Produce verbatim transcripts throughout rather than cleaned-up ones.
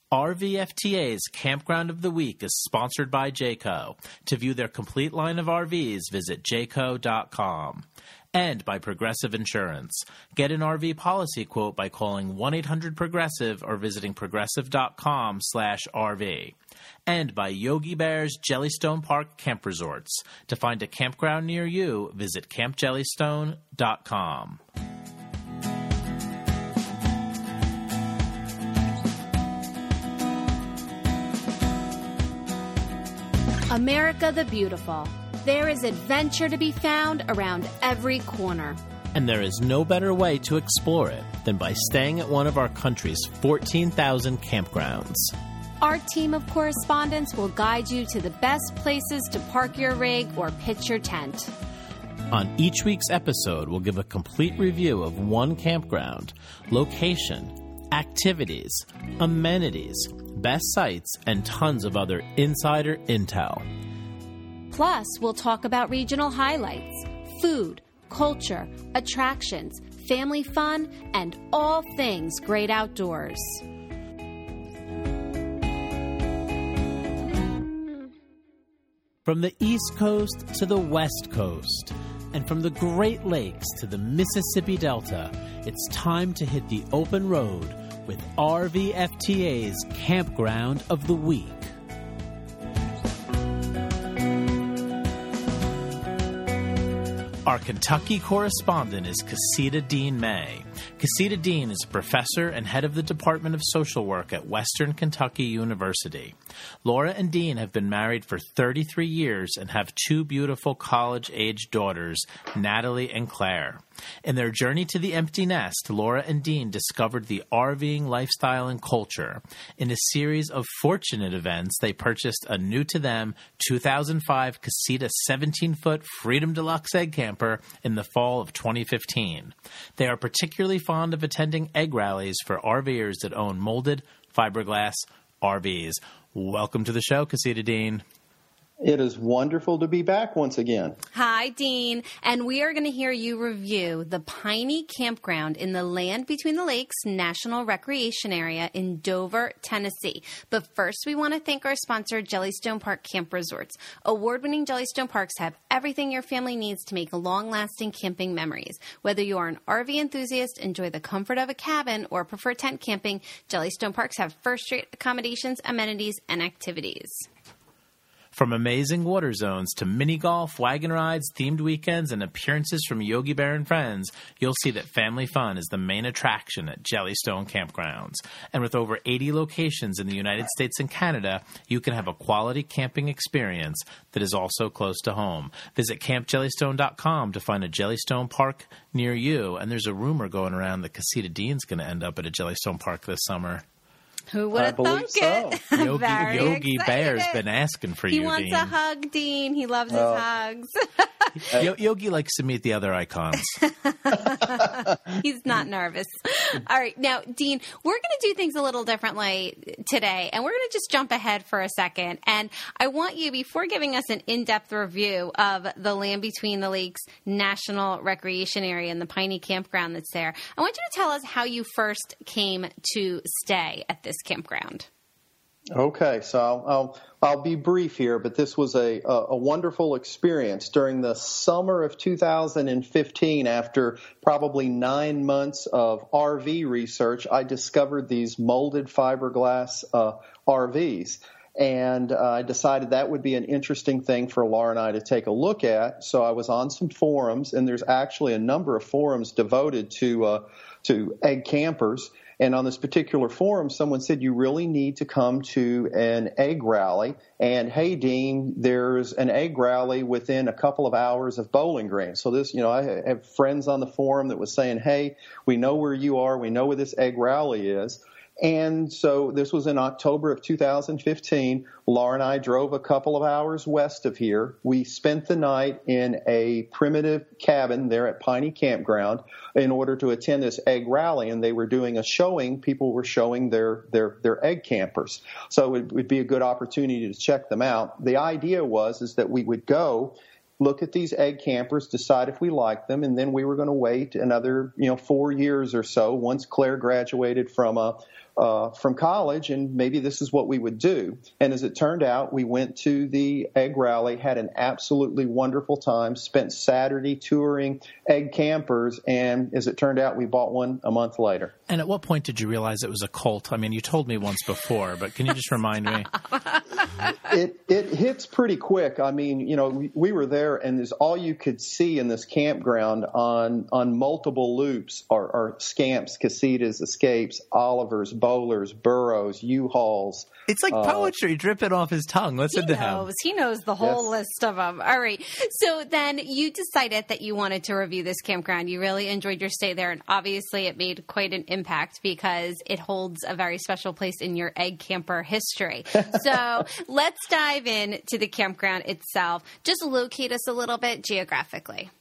R V F T A's Campground of the Week is sponsored by Jayco. To view their complete line of R Vs, visit jayco dot com. And by Progressive Insurance. Get an R V policy quote by calling one eight hundred progressive or visiting progressive dot com slash R V. And by Yogi Bear's Jellystone Park Camp Resorts. To find a campground near you, visit camp jellystone dot com. America the Beautiful. There is adventure to be found around every corner. And there is no better way to explore it than by staying at one of our country's fourteen thousand campgrounds. Our team of correspondents will guide you to the best places to park your rig or pitch your tent. On each week's episode, we'll give a complete review of one campground, location, activities, amenities, best sites, and tons of other insider intel. Plus, we'll talk about regional highlights, food, culture, attractions, family fun, and all things great outdoors. From the East Coast to the West Coast, and from the Great Lakes to the Mississippi Delta, it's time to hit the open road with R V F T A's Campground of the Week. Our Kentucky correspondent is Casita Dean May. Casita Dean is a professor and head of the Department of Social Work at Western Kentucky University. Laura and Dean have been married for thirty-three years and have two beautiful college-age daughters, Natalie and Claire. In their journey to the empty nest, Laura and Dean discovered the RVing lifestyle and culture. In a series of fortunate events, they purchased a new-to-them two thousand five Casita seventeen-foot Freedom Deluxe egg camper in the fall of twenty fifteen. They are particularly fond of attending egg rallies for RVers that own molded fiberglass R Vs. Welcome to the show, Casita Dean. It is wonderful to be back once again. Hi, Dean. And we are going to hear you review the Piney Campground in the Land Between the Lakes National Recreation Area in Dover, Tennessee. But first, we want to thank our sponsor, Jellystone Park Camp Resorts. Award-winning Jellystone Parks have everything your family needs to make long-lasting camping memories. Whether you are an R V enthusiast, enjoy the comfort of a cabin, or prefer tent camping, Jellystone Parks have first-rate accommodations, amenities, and activities. From amazing water zones to mini golf, wagon rides, themed weekends, and appearances from Yogi Bear and friends, you'll see that family fun is the main attraction at Jellystone Campgrounds. And with over eighty locations in the United States and Canada, you can have a quality camping experience that is also close to home. Visit camp jellystone dot com to find a Jellystone Park near you. And there's a rumor going around that Casita Dean's going to end up at a Jellystone Park this summer. Who would have thunk so. it? Yogi, Yogi excited. Bear's been asking for he you, wants Dean. a hug, Dean. He loves his Oh. hugs. Yo- Yogi likes to meet the other icons. He's not nervous. All right. Now, Dean, we're going to do things a little differently today, and we're going to just jump ahead for a second. And I want you, before giving us an in-depth review of the Land Between the Lakes National Recreation Area and the Piney Campground that's there, I want you to tell us how you first came to stay at this campground. Okay, so I'll, I'll I'll be brief here, but this was a, a a wonderful experience during the summer of two thousand fifteen. After probably nine months of R V research, I discovered these molded fiberglass uh, R Vs. And uh, I decided that would be an interesting thing for Laura and I to take a look at. So I was on some forums, and there's actually a number of forums devoted to uh, to egg campers. And on this particular forum, someone said, you really need to come to an egg rally. And, hey, Dean, there's an egg rally within a couple of hours of Bowling Green. So this, you know, I have friends on the forum that was saying, hey, we know where you are. We know where this egg rally is. And so this was in October of two thousand fifteen. Laura and I drove a couple of hours west of here. We spent the night in a primitive cabin there at Piney Campground in order to attend this egg rally. And they were doing a showing. People were showing their, their, their egg campers. So it would be a good opportunity to check them out. The idea was is that we would go look at these egg campers, decide if we liked them, and then we were going to wait another, you know, four years or so once Claire graduated from a uh, from college, and maybe this is what we would do. And as it turned out, we went to the egg rally, had an absolutely wonderful time, spent Saturday touring egg campers, and as it turned out, we bought one a month later. And at what point did you realize it was a cult? I mean, you told me once before, but can you just remind me? It it hits pretty quick. I mean, you know, we, we were there, and there's all you could see in this campground on on multiple loops are, are Scamps, Casitas, Escapes, Olivers, Bowlers, Burros, U-Hauls. It's like poetry uh, dripping off his tongue. Listen he to knows. him. He knows the whole Yes. list of them. All right. So then you decided that you wanted to review this campground. You really enjoyed your stay there, and obviously it made quite an impact because it holds a very special place in your egg camper history. So let's dive in to the campground itself. Just locate us a little bit geographically.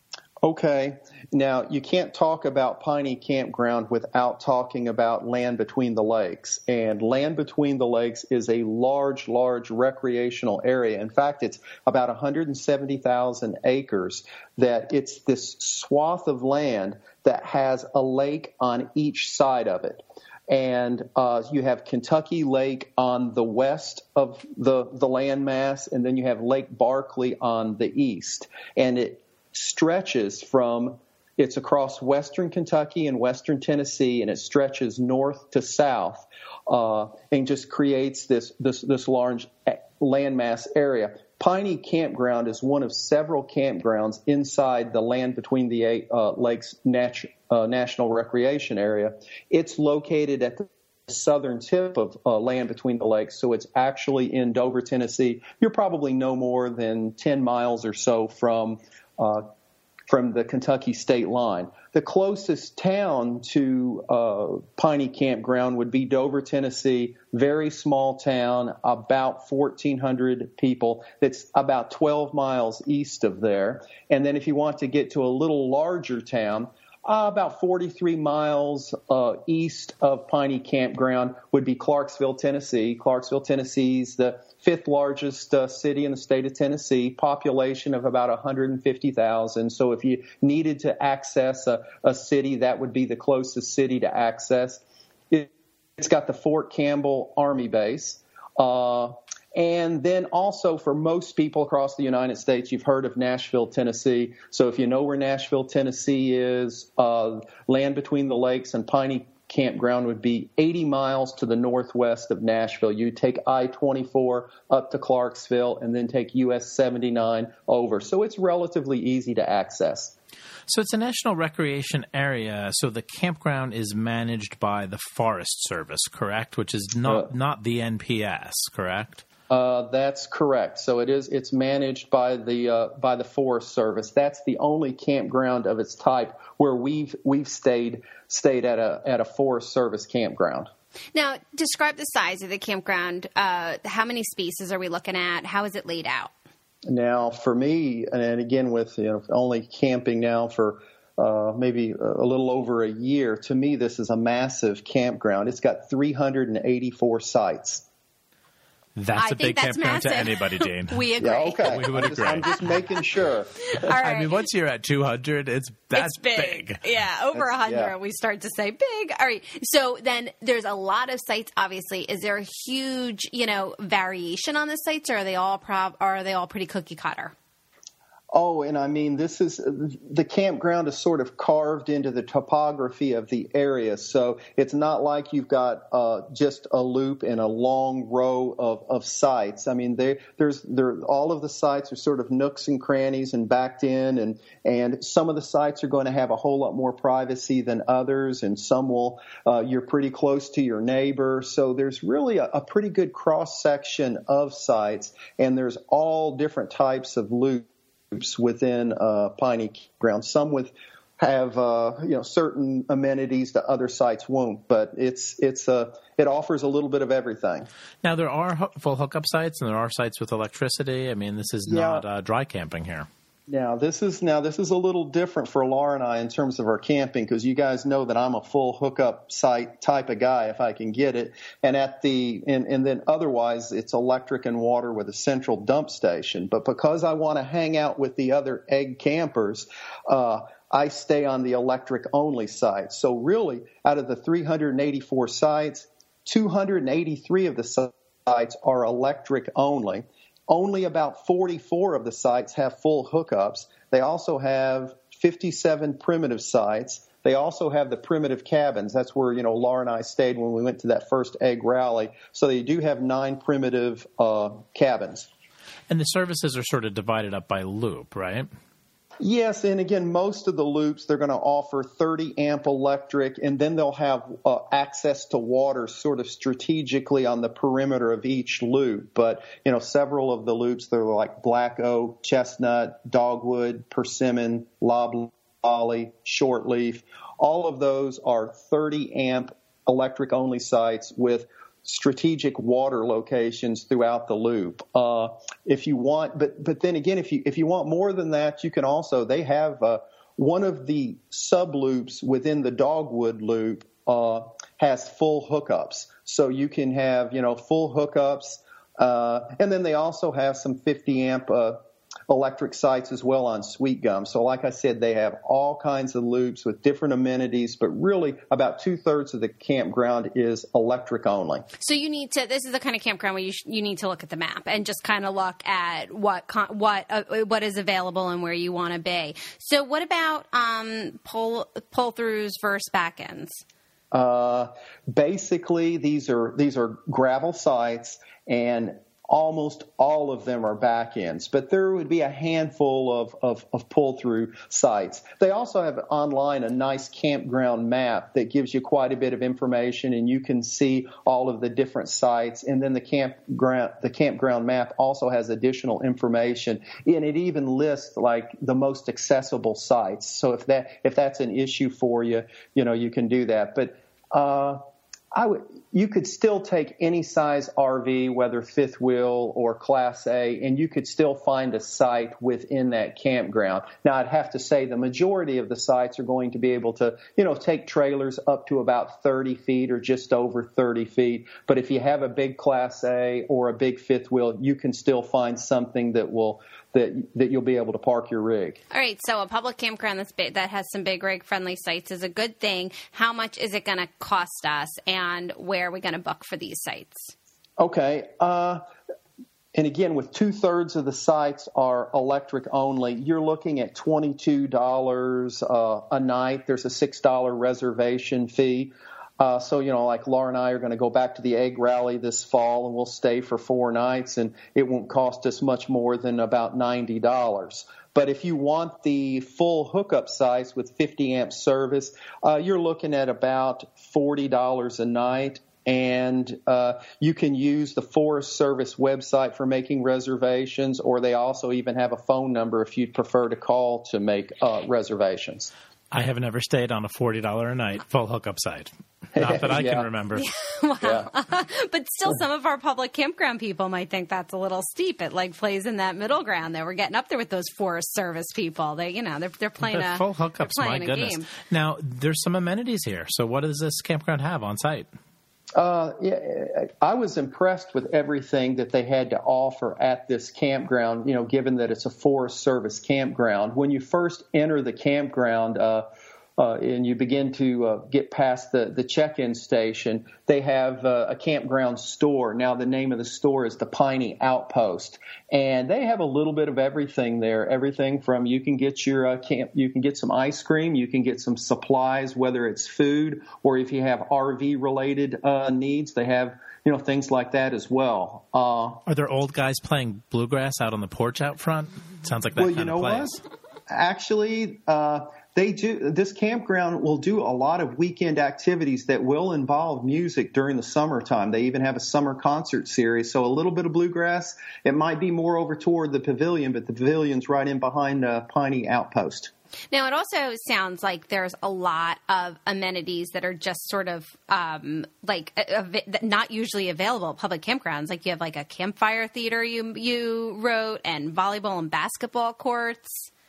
Okay. Now, you can't talk about Piney Campground without talking about Land Between the Lakes. And Land Between the Lakes is a large, large recreational area. In fact, it's about one hundred seventy thousand acres. That it's this swath of land that has a lake on each side of it. And uh, you have Kentucky Lake on the west of the, the landmass, and then you have Lake Barkley on the east. And it stretches from, it's across western Kentucky and western Tennessee, and it stretches north to south, uh, and just creates this, this, this large landmass area. Piney Campground is one of several campgrounds inside the Land Between the uh, Lakes Nat- uh, National Recreation Area. It's located at the southern tip of uh, Land Between the Lakes, so it's actually in Dover, Tennessee. You're probably no more than ten miles or so from uh, from the Kentucky state line. The closest town to uh, Piney Campground would be Dover, Tennessee, very small town, about fourteen hundred people. That's about twelve miles east of there. And then if you want to get to a little larger town, Uh, about forty-three miles uh, east of Piney Campground would be Clarksville, Tennessee. Clarksville, Tennessee is the fifth largest uh, city in the state of Tennessee, population of about one hundred fifty thousand. So if you needed to access a, a city, that would be the closest city to access. It, it's got the Fort Campbell Army Base. Uh, And then also for most people across the United States, you've heard of Nashville, Tennessee. So if you know where Nashville, Tennessee is, uh, Land Between the Lakes and Piney Campground would be eighty miles to the northwest of Nashville. You take I twenty-four up to Clarksville and then take U S seventy-nine over. So it's relatively easy to access. So it's a national recreation area. So the campground is managed by the Forest Service, correct? Which is not, uh, not the N P S, correct? Uh, that's correct. So it is. It's managed by the uh, by the Forest Service. That's the only campground of its type where we've we've stayed stayed at a at a Forest Service campground. Now, describe the size of the campground. Uh, how many spaces are we looking at? How is it laid out? Now, for me, and again with you know only camping now for uh, maybe a little over a year, to me this is a massive campground. It's got three hundred eighty-four sites. That's I a big that's campground massive. to anybody, Dean. We agree. Yeah, okay. We would I'm just, agree. I'm just making sure. All right. I mean, once you're at two hundred, it's that's it's big. big. Yeah, over That's- one hundred, yeah. we start to say big. All right. So then there's a lot of sites, obviously. Is there a huge, you know, variation on the sites, or are they all prob- or are they all pretty cookie cutter? Oh, and I mean, this is the campground is sort of carved into the topography of the area. So it's not like you've got uh, just a loop and a long row of, of sites. I mean, they, there's there all of the sites are sort of nooks and crannies and backed in, and and some of the sites are going to have a whole lot more privacy than others, and some will uh, you're pretty close to your neighbor. So there's really a, a pretty good cross section of sites, and there's all different types of loops within uh, Piney Campground. Some with have uh, you know certain amenities that other sites won't, but it's it's a it offers a little bit of everything. Now there are ho- full hookup sites and there are sites with electricity. I mean, this is Yeah. not uh, dry camping here. Now this is now this is a little different for Laura and I in terms of our camping, because you guys know that I'm a full hookup site type of guy if I can get it, and at the and, and then otherwise it's electric and water with a central dump station. But because I want to hang out with the other egg campers, uh, I stay on the electric-only sites. So really, out of the three hundred eighty-four sites, two hundred eighty-three of the sites are electric-only. Only about forty-four of the sites have full hookups. They also have fifty-seven primitive sites. They also have the primitive cabins. That's where, you know, Laura and I stayed when we went to that first egg rally. So they do have nine primitive uh, cabins. And the services are sort of divided up by loop, right? Yes, and again, most of the loops, they're going to offer thirty amp electric, and then they'll have uh, access to water sort of strategically on the perimeter of each loop. But, you know, several of the loops, they're like black oak, chestnut, dogwood, persimmon, loblolly, shortleaf. All of those are thirty amp electric-only sites with strategic water locations throughout the loop. Uh, if you want, but but then again, if you if you want more than that, you can also, they have uh, one of the sub loops within the Dogwood loop uh, has full hookups, so you can have, you know, full hookups, uh, and then they also have some fifty amp uh, electric sites as well on Sweet Gum. So like I said, they have all kinds of loops with different amenities, but really about two-thirds of the campground is electric only. So you need to, this is the kind of campground where you sh- you need to look at the map and just kind of look at what con- what uh, what is available and where you want to be. So what about um, pull pull-throughs versus back-ends? Uh, basically, these are these are gravel sites, and almost all of them are back ends, but there would be a handful of, of, of pull-through sites. They also have online a nice campground map that gives you quite a bit of information, and you can see all of the different sites. And then the campground the campground map also has additional information, and it even lists like the most accessible sites. So if that if that's an issue for you, you know, you can do that. But uh, I would. You could still take any size R V, whether fifth wheel or Class A, and you could still find a site within that campground. Now, I'd have to say the majority of the sites are going to be able to, you know, take trailers up to about thirty feet or just over thirty feet. But if you have a big Class A or a big fifth wheel, you can still find something that will that that you'll be able to park your rig. All right, so a public campground that's big, that has some big rig-friendly sites is a good thing. How much is it going to cost us, and where are we going to book for these sites? Okay. Uh, and again, with two-thirds of the sites are electric only, you're looking at twenty-two dollars uh, a night. There's a six dollars reservation fee. Uh, so, you know, like Laura and I are going to go back to the egg rally this fall, and we'll stay for four nights, and it won't cost us much more than about ninety dollars. But if you want the full hookup sites with fifty amp service, uh, you're looking at about forty dollars a night. And uh, you can use the Forest Service website for making reservations, or they also even have a phone number if you'd prefer to call to make uh, reservations. I have never stayed on a forty dollars a night full hookup site. Not that I yeah. can remember. Wow. Yeah. But still, some of our public campground people might think that's a little steep. It like plays in that middle ground there. We're getting up there with those Forest Service people. They, you know, they're they're playing But a full hookups. My goodness. Game. Now there's some amenities here. So what does this campground have on site? Uh, yeah, I was impressed with everything that they had to offer at this campground, you know, given that it's a Forest Service campground. When you first enter the campground, uh, Uh, and you begin to uh, get past the, the check-in station, they have uh, a campground store. Now, the name of the store is the Piney Outpost, and they have a little bit of everything there. Everything from you can get your uh, camp, you can get some ice cream, you can get some supplies, whether it's food or if you have R V-related uh, needs, they have, you know, things like that as well. Uh, Are there old guys playing bluegrass out on the porch out front? Sounds like that well, kind you know of place. what? Actually, uh, they do. This campground will do a lot of weekend activities that will involve music during the summertime. They even have a summer concert series, so a little bit of bluegrass. It might be more over toward the pavilion, but the pavilion's right in behind uh, Piney Outpost. Now, it also sounds like there's a lot of amenities that are just sort of um, like uh, not usually available at public campgrounds. Like you have like a campfire theater you you wrote, and volleyball and basketball courts.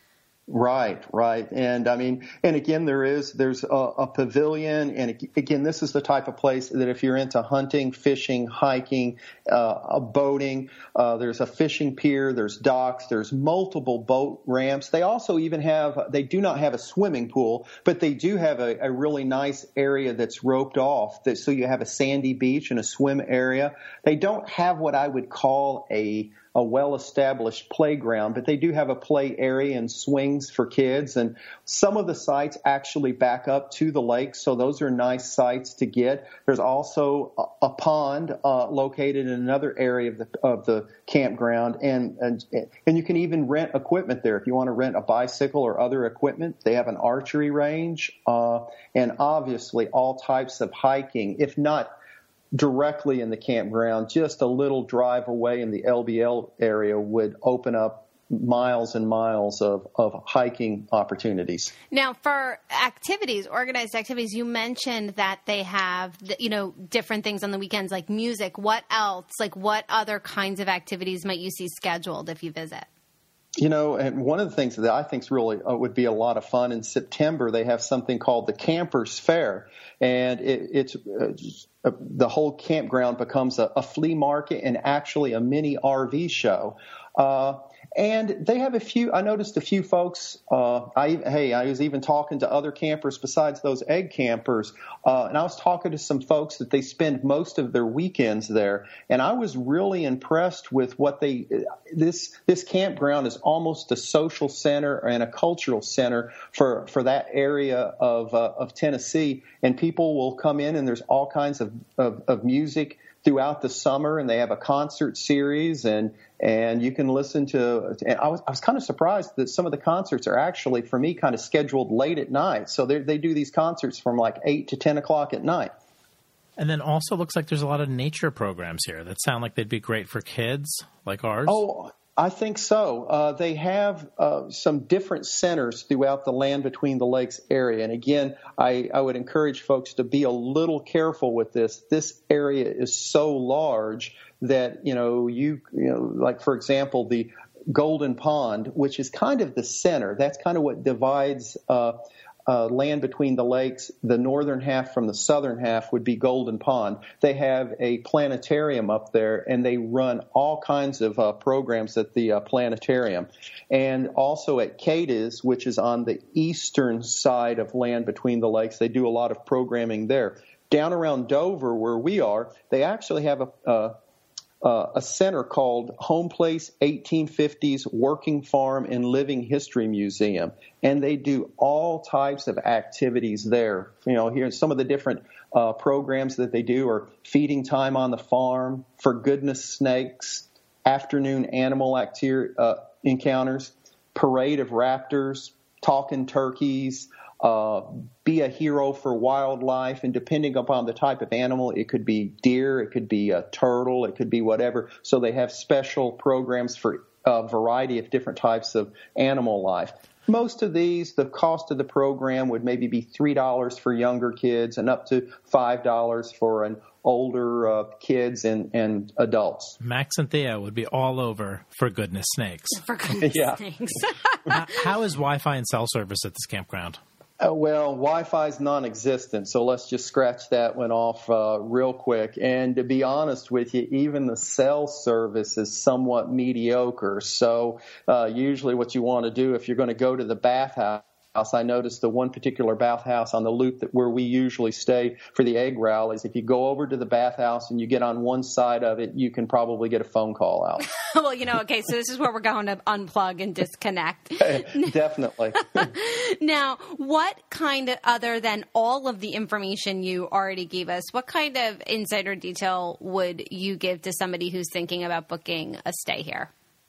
Right, right. And I mean, and again, there is, there's a, a pavilion. And again, this is the type of place that if you're into hunting, fishing, hiking, uh, boating, uh, there's a fishing pier, there's docks, there's multiple boat ramps. They also even have, they do not have a swimming pool, but they do have a, a really nice area that's roped off. That, so you have a sandy beach and a swim area. They don't have what I would call a a well-established playground, but they do have a play area and swings for kids. And some of the sites actually back up to the lake, so those are nice sites to get. There's also a, a pond uh, located in another area of the of the campground, and, and and you can even rent equipment there if you want to rent a bicycle or other equipment. They have an archery range, uh, and obviously all types of hiking, if not directly in the campground, just a little drive away in the L B L area would open up miles and miles of, of hiking opportunities. Now, for activities, organized activities, you mentioned that they have, you know, different things on the weekends like music. What else? Like what other kinds of activities might you see scheduled if you visit? You know, and one of the things that I think really uh, would be a lot of fun in September, they have something called the Campers Fair, and it, it's uh, uh, the whole campground becomes a, a flea market and actually a mini R V show. Uh, And they have a few, I noticed a few folks, uh, I, hey, I was even talking to other campers besides those egg campers, uh, and I was talking to some folks that they spend most of their weekends there, and I was really impressed with what they, this, this campground is almost a social center and a cultural center for, for that area of, uh, of Tennessee, and people will come in and there's all kinds of, of, of music throughout the summer, and they have a concert series, and and you can listen to. And I was I was kind of surprised that some of the concerts are actually, for me, kind of scheduled late at night. So they they do these concerts from like eight to ten o'clock at night. And then also looks like there's a lot of nature programs here that sound like they'd be great for kids like ours. Oh, I think so. Uh, they have uh, some different centers throughout the Land Between the Lakes area. And again, I, I would encourage folks to be a little careful with this. This area is so large that, you know, you, you know, like, for example, the Golden Pond, which is kind of the center. That's kind of what divides uh, uh, Land Between the Lakes. The northern half from the southern half would be Golden Pond. They have a planetarium up there, and they run all kinds of uh, programs at the uh, planetarium. And also at Cadiz, which is on the eastern side of Land Between the Lakes, they do a lot of programming there. Down around Dover, where we are, they actually have a uh, Uh, a center called Home Place eighteen fifties Working Farm and Living History Museum, and they do all types of activities there. You know, here some of the different uh, programs that they do are feeding time on the farm, for goodness snakes, afternoon animal acti- uh, encounters, parade of raptors, talking turkeys, Uh, be a hero for wildlife, and depending upon the type of animal, it could be deer, it could be a turtle, it could be whatever. So they have special programs for a variety of different types of animal life. Most of these, the cost of the program would maybe be three dollars for younger kids and up to five dollars for an older uh, kids and, and adults. Max and Thea would be all over For Goodness Snakes. For goodness Yeah. sakes. how, how is Wi-Fi and cell service at this campground? Uh, well, Wi-Fi is non-existent, so let's just scratch that one off uh, real quick. And to be honest with you, even the cell service is somewhat mediocre. So uh, usually what you want to do if you're going to go to the bathhouse, I noticed the one particular bathhouse on the loop that where we usually stay for the egg rallies, if you go over to the bathhouse and you get on one side of it, you can probably get a phone call out. Well, you know, okay, so this is where we're going to unplug and disconnect. Definitely. Now, what kind of, other than all of the information you already gave us, what kind of insider detail would you give to somebody who's thinking about booking a stay here?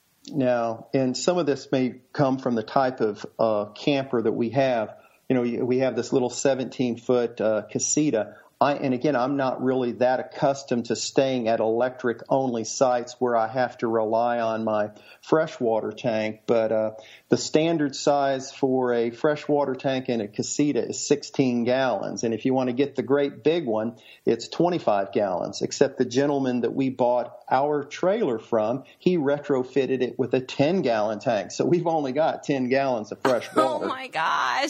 Now, and some of this may come from the type of uh, camper that we have. You know, we have this little seventeen-foot uh, casita. I, and again, I'm not really that accustomed to staying at electric-only sites where I have to rely on my freshwater tank. But uh, the standard size for a freshwater tank in a casita is sixteen gallons. And if you want to get the great big one, it's twenty-five gallons, except the gentleman that we bought our trailer from, he retrofitted it with a ten-gallon tank. So we've only got ten gallons of fresh water. Oh, my gosh.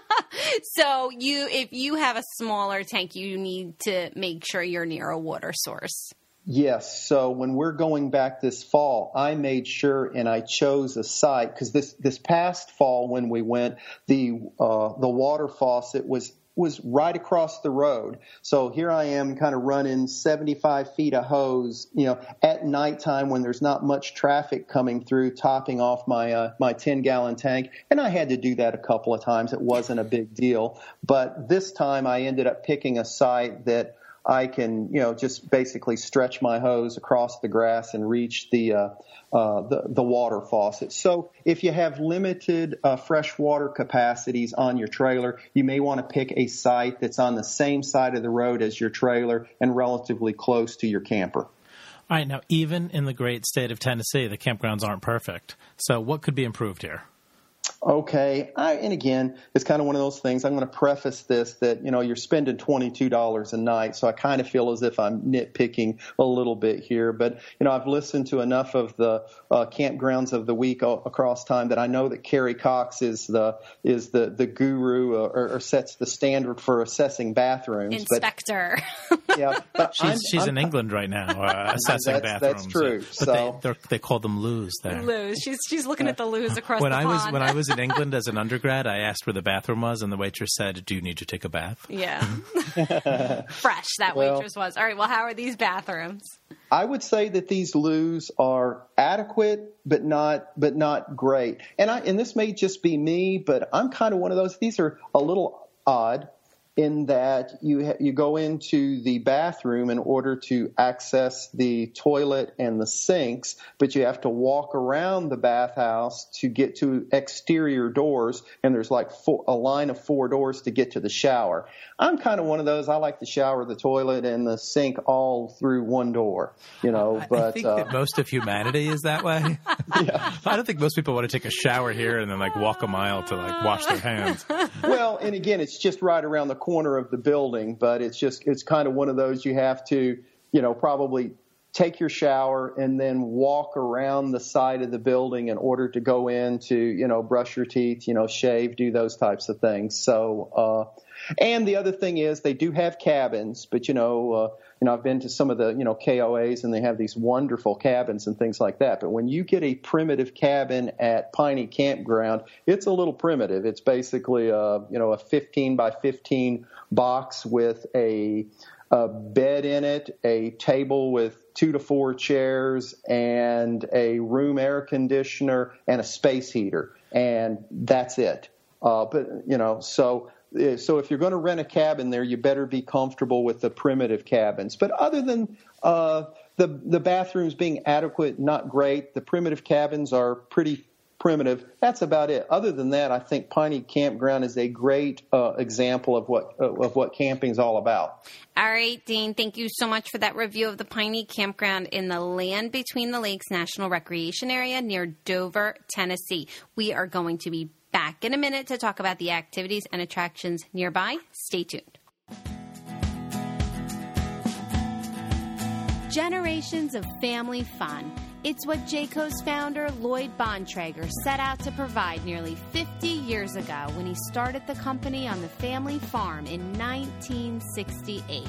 So you, if you have a smaller tank, you need to make sure you're near a water source. Yes. So when we're going back this fall, I made sure and I chose a site because this, this past fall when we went, the uh, the water faucet was was right across the road. So here I am kind of running seventy-five feet of hose, you know, at nighttime when there's not much traffic coming through, topping off my uh, my ten-gallon tank. And I had to do that a couple of times. It wasn't a big deal. But this time I ended up picking a site that I can, you know, just basically stretch my hose across the grass and reach the uh, uh, the, the water faucet. So if you have limited uh, freshwater capacities on your trailer, you may want to pick a site that's on the same side of the road as your trailer and relatively close to your camper. All right. Now, even in the great state of Tennessee, the campgrounds aren't perfect. So what could be improved here? Okay. I, and again, it's kind of one of those things. I'm going to preface this that, you know, you're spending twenty-two dollars a night. So I kind of feel as if I'm nitpicking a little bit here. But, you know, I've listened to enough of the uh, campgrounds of the week o- across time that I know that Carrie Cox is the is the, the guru uh, or, or sets the standard for assessing bathrooms. Inspector. But, yeah. But she's I'm, she's I'm, in England right now uh, assessing that's, bathrooms. That's true. But so, they, they call them loos there. Loos. She's she's looking at the loos across when the I pond. was when I was in England as an undergrad, I asked where the bathroom was, and the waitress said, "Do you need to take a bath?" Yeah. Fresh, that well, waitress was. All right, well, how are these bathrooms? I would say that these loos are adequate, but not but not great. And I and this may just be me, but I'm kind of one of those. These are a little odd in that you ha- you go into the bathroom in order to access the toilet and the sinks, but you have to walk around the bathhouse to get to exterior doors, and there's like four, a line of four doors to get to the shower. I'm kind of one of those. I like the shower, the toilet, and the sink all through one door, you know. I, but I think uh, that most of humanity is that way. Yeah. I don't think most people want to take a shower here and then like walk a mile to like wash their hands. Well, and again, it's just right around the corner of the building, but it's just it's kind of one of those you have to, you know, probably take your shower and then walk around the side of the building in order to go in to, you know, brush your teeth, you know, shave, do those types of things. So, uh, and the other thing is they do have cabins, but, you know, uh, you know, I've been to some of the, you know, K O As and they have these wonderful cabins and things like that. But when you get a primitive cabin at Piney Campground, it's a little primitive. It's basically, a, you know, a fifteen by fifteen box with a, a bed in it, a table with two to four chairs, and a room air conditioner and a space heater. And that's it. Uh, but, you know, so... So if you're going to rent a cabin there, you better be comfortable with the primitive cabins. But other than uh, the the bathrooms being adequate, not great, the primitive cabins are pretty primitive. That's about it. Other than that, I think Piney Campground is a great uh, example of what uh, of what camping is all about. All right, Dean, thank you so much for that review of the Piney Campground in the Land Between the Lakes National Recreation Area near Dover, Tennessee. We are going to be back in a minute to talk about the activities and attractions nearby. Stay tuned. Generations of family fun. It's what Jayco's founder, Lloyd Bontrager, set out to provide nearly fifty years ago when he started the company on the family farm in nineteen sixty-eight.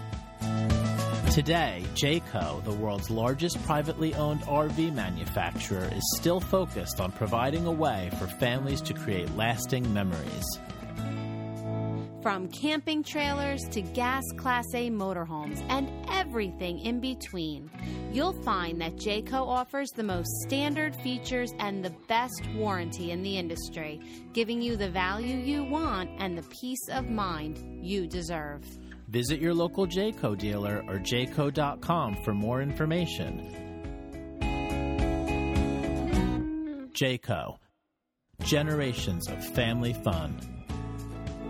Today, Jayco, the world's largest privately owned R V manufacturer, is still focused on providing a way for families to create lasting memories. From camping trailers to gas Class A motorhomes and everything in between, you'll find that Jayco offers the most standard features and the best warranty in the industry, giving you the value you want and the peace of mind you deserve. Visit your local Jayco dealer or jayco dot com for more information. Jayco, generations of family fun.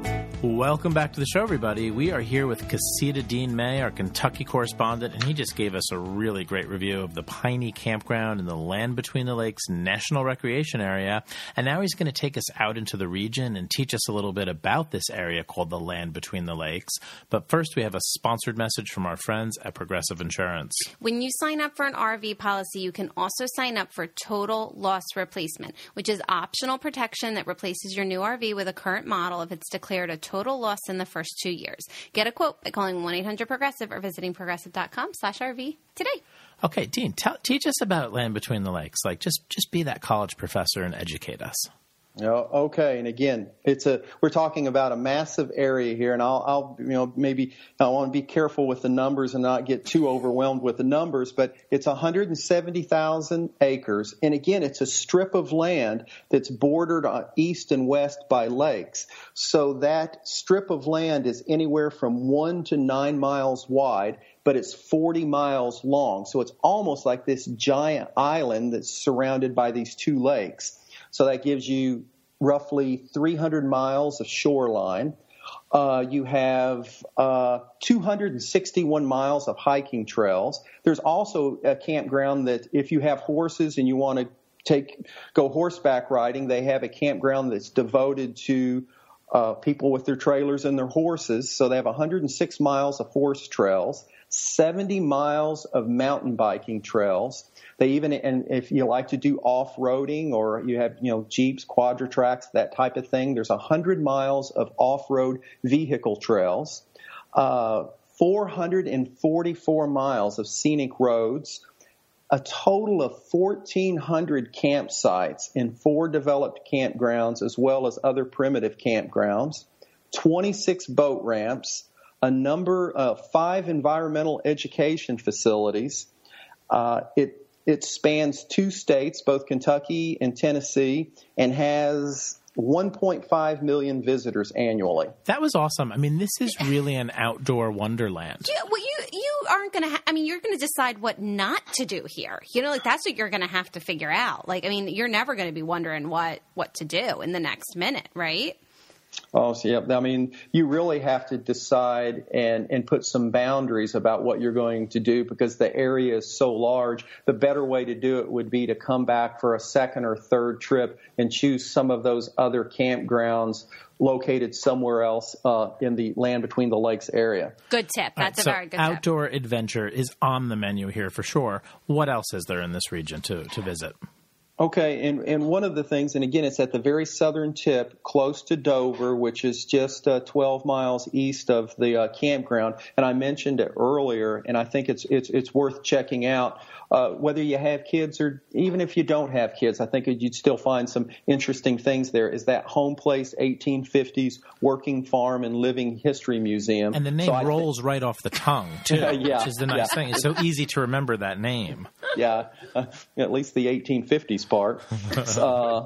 Welcome back to the show, everybody. We are here with Casita Dean May, our Kentucky correspondent, and he just gave us a really great review of the Piney Campground in the Land Between the Lakes National Recreation Area. And now he's going to take us out into the region and teach us a little bit about this area called the Land Between the Lakes. But first, we have a sponsored message from our friends at Progressive Insurance. When you sign up for an R V policy, you can also sign up for total loss replacement, which is optional protection that replaces your new R V with a current model if it's declared a total loss in the first two years. Get a quote by calling one eight hundred progressive or visiting progressive.com slash RV today. Okay, Dean, tell, teach us about Land Between the Lakes. Like, just, just be that college professor and educate us. Oh, okay, and again, it's a we're talking about a massive area here, and I'll, I'll you know maybe I want to be careful with the numbers and not get too overwhelmed with the numbers, but it's one hundred seventy thousand acres, and again, it's a strip of land that's bordered on east and west by lakes. So that strip of land is anywhere from one to nine miles wide, but it's forty miles long. So it's almost like this giant island that's surrounded by these two lakes. So that gives you roughly three hundred miles of shoreline. Uh, you have uh, two hundred sixty-one miles of hiking trails. There's also a campground that if you have horses and you want to take go horseback riding, they have a campground that's devoted to uh, people with their trailers and their horses. So they have one hundred six miles of horse trails, seventy miles of mountain biking trails. They even, and if you like to do off-roading or you have, you know, Jeeps, quadra-tracks, that type of thing, there's one hundred miles of off-road vehicle trails, uh, four hundred forty-four miles of scenic roads, a total of fourteen hundred campsites in four developed campgrounds as well as other primitive campgrounds, twenty-six boat ramps, a number of five environmental education facilities. Uh, it It spans two states, both Kentucky and Tennessee, and has one point five million visitors annually. That was awesome. I mean, this is really an outdoor wonderland. Yeah, well, you you aren't going to ha- – I mean, you're going to decide what not to do here. You know, like that's what you're going to have to figure out. Like, I mean, you're never going to be wondering what, what to do in the next minute, right? Oh, so yeah. I mean, you really have to decide and, and put some boundaries about what you're going to do because the area is so large. The better way to do it would be to come back for a second or third trip and choose some of those other campgrounds located somewhere else uh, in the Land Between the Lakes area. Good tip. That's right, a so very good outdoor tip. Outdoor adventure is on the menu here for sure. What else is there in this region to, to visit? Okay, and, and one of the things, and again, it's at the very southern tip, close to Dover, which is just uh, twelve miles east of the uh, campground. And I mentioned it earlier, and I think it's it's it's worth checking out. Uh, whether you have kids or even if you don't have kids, I think you'd still find some interesting things there. Is that Home Place eighteen fifties Working Farm and Living History Museum. And the name so rolls think, right off the tongue, too, yeah, which is the nice yeah. thing. It's so easy to remember that name. Yeah, uh, at least the eighteen fifties part. uh,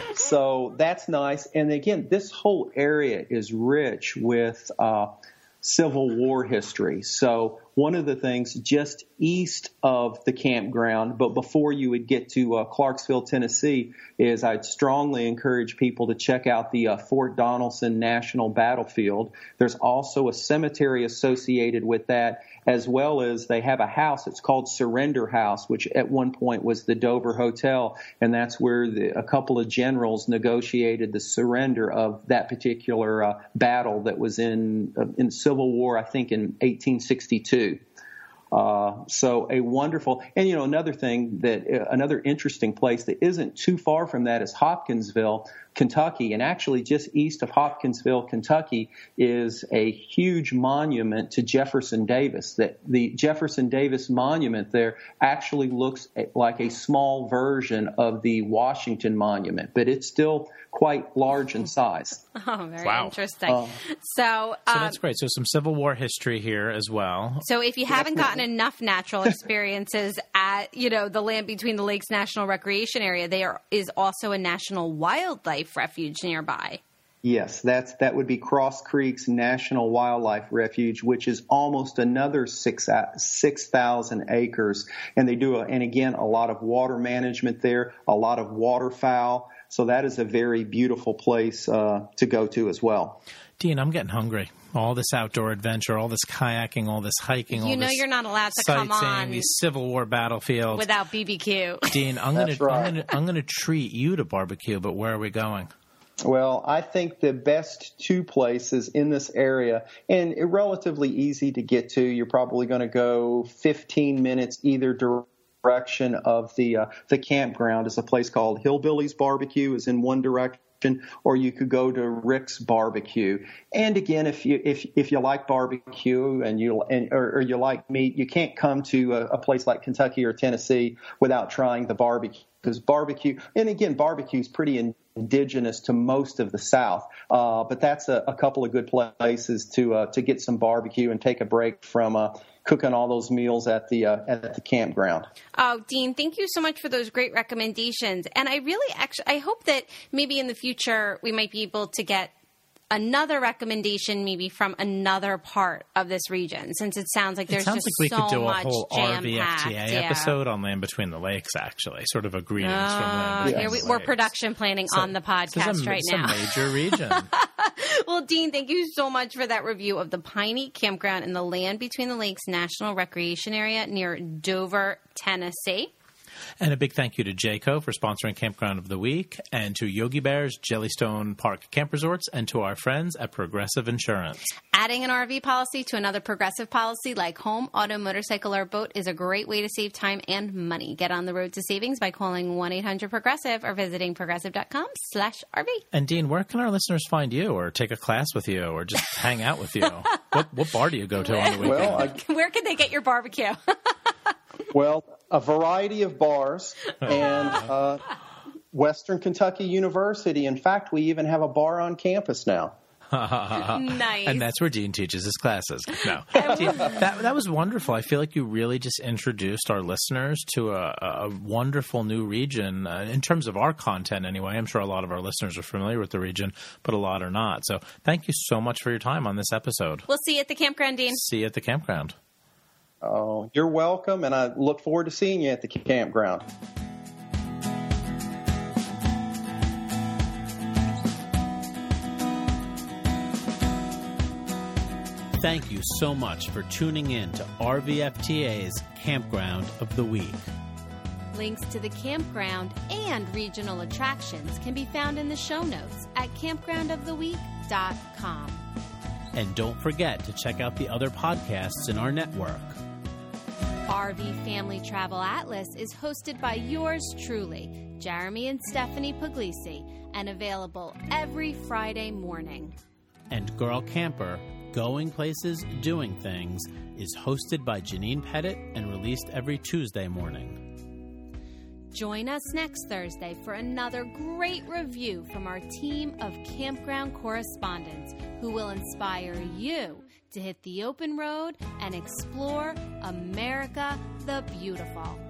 so that's nice. And again, this whole area is rich with uh, Civil War history. So one of the things just east of the campground, but before you would get to uh, Clarksville, Tennessee, is I'd strongly encourage people to check out the uh, Fort Donelson National Battlefield. There's also a cemetery associated with that, as well as they have a house. It's called Surrender House, which at one point was the Dover Hotel, and that's where the, a couple of generals negotiated the surrender of that particular uh, battle that was in uh, in Civil War, I think, in eighteen sixty-two. Uh, so a wonderful, and you know, another thing that, uh, another interesting place that isn't too far from that is Hopkinsville, Kentucky. And actually just east of Hopkinsville, Kentucky is a huge monument to Jefferson Davis. That the Jefferson Davis monument there actually looks like a small version of the Washington monument, but it's still quite large in size. Oh, very wow. interesting. Um, so, um, so that's great. So some Civil War history here as well. So if you haven't gotten enough natural experiences at, you know, the Land Between the Lakes National Recreation Area, there is also a national wildlife refuge nearby. Yes, that's that would be Cross Creeks National Wildlife Refuge, which is almost another six six thousand acres, and they do a, and again a lot of water management there, a lot of waterfowl. so that is a very beautiful place uh, to go to as well. Dean, I'm getting hungry. All this outdoor adventure, all this kayaking, all this hiking, all You know this you're not allowed to come on these Civil War battlefields. without B B Q. Dean, I'm going That's to right. I'm going to I'm going to treat you to barbecue, but where are we going? Well, I think the best two places in this area, and relatively easy to get to, you're probably going to go fifteen minutes either direction of the uh, the campground, is a place called Hillbillies Barbecue, is in one direction. Or you could go to Rick's Barbecue. And again, if you if if you like barbecue and you and or, or you like meat, you can't come to a, a place like Kentucky or Tennessee without trying the barbecue. Because barbecue, and again, barbecue is pretty indigenous to most of the South. Uh, but that's a, a couple of good places to uh, to get some barbecue and take a break from uh, cooking all those meals at the uh, at the campground. Oh, Dean, thank you so much for those great recommendations. And I really actually, I hope that maybe in the future we might be able to get another recommendation maybe from another part of this region, since it sounds like there's it sounds just like we so could do a much whole R V F jam-packed. T A Yeah. episode on Land Between the Lakes, actually. Sort of a greetings Uh, from Land Between here we, the we're Lakes. production planning So- on the This is podcast a, right it's now. a major region. Well, Dean, thank you so much for that review of the Piney Campground in the Land Between the Lakes National Recreation Area near Dover, Tennessee. And a big thank you to Jayco for sponsoring Campground of the Week, and to Yogi Bear's Jellystone Park Camp Resorts, and to our friends at Progressive Insurance. Adding an R V policy to another Progressive policy like home, auto, motorcycle, or boat is a great way to save time and money. Get on the road to savings by calling one eight hundred progressive or visiting progressive.com slash RV. And Dean, where can our listeners find you, or take a class with you, or just hang out with you? What, what bar do you go to on the weekend? Well, I, Where can they get your barbecue? well, a variety of bars and uh, Western Kentucky University. In fact, we even have a bar on campus now. Nice. And that's where Dean teaches his classes. No, Dean, that that was wonderful. I feel like you really just introduced our listeners to a, a wonderful new region uh, in terms of our content. Anyway, I'm sure a lot of our listeners are familiar with the region, but a lot are not. So, thank you so much for your time on this episode. We'll see you at the campground, Dean. See you at the campground. Oh, you're welcome, and I look forward to seeing you at the campground. Thank you so much for tuning in to R V F T A's Campground of the Week. Links to the campground and regional attractions can be found in the show notes at campground of the week dot com. And don't forget to check out the other podcasts in our network. R V Family Travel Atlas is hosted by yours truly, Jeremy and Stephanie Puglisi, and available every Friday morning. And Girl Camper, Going Places, Doing Things, is hosted by Janine Pettit and released every Tuesday morning. Join us next Thursday for another great review from our team of campground correspondents who will inspire you to hit the open road and explore America the Beautiful.